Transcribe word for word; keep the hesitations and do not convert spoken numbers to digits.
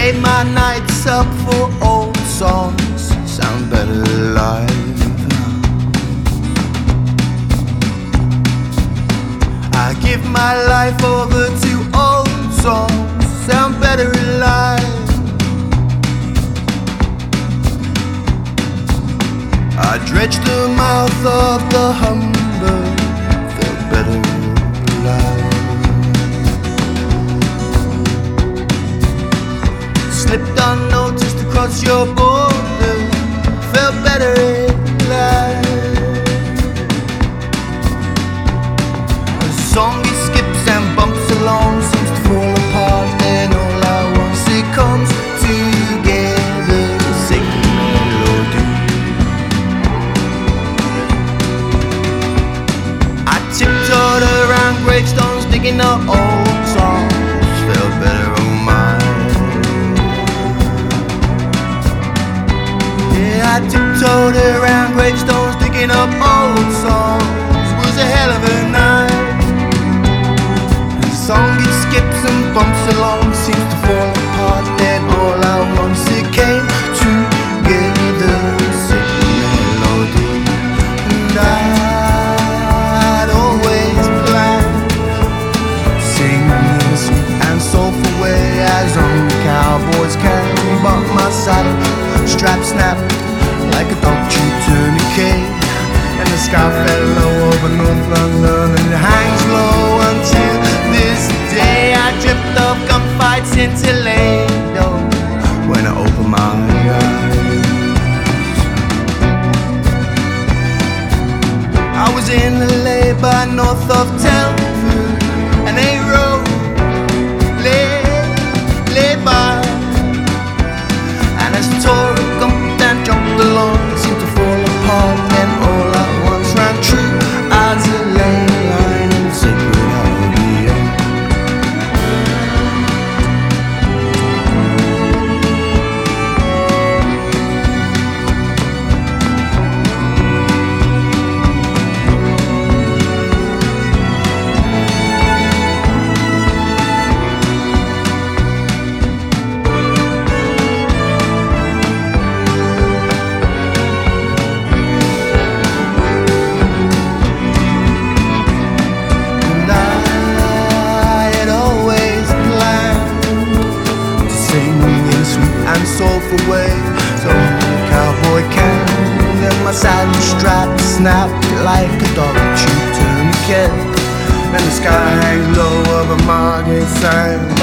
Trade my nights up for old songs, sound better live. I give my life over to old songs, sound better alive. I dredged the mouth of the Humber, felt better alive. Slipped unnoticed across your border, felt better alive. A song he skips and bumps along seems to fall apart, then all at once it comes together, a sacred melody. I tiptoed around gravestones, digging up old songs, felt better, oh my. Yeah, I tiptoed around gravestones, digging up old songs, it was a hell of a night. And the song it skips and bumps along seems to fall apart, then all at once it came together, a sacred melody. And I'd always planned to sing in a sweet and soulful way, as only cowboys can, but my saddle strap snapped like a dog chew tourniquet, and the sky fell low over North London, and it hangs low until this day. I dripped off gunfights in Toledo when I opened my eyes. I was in L A by north of Telford, and a road lay, lay by, and as the tour jumped and jumped along, it seemed to fall apart, and all at once ran true as a ley line in the sacred Albion. And soulful way, so cowboy can. Then my saddle strap snapped like a dog chew tourniquet, and the sky hangs low over Margate Sand.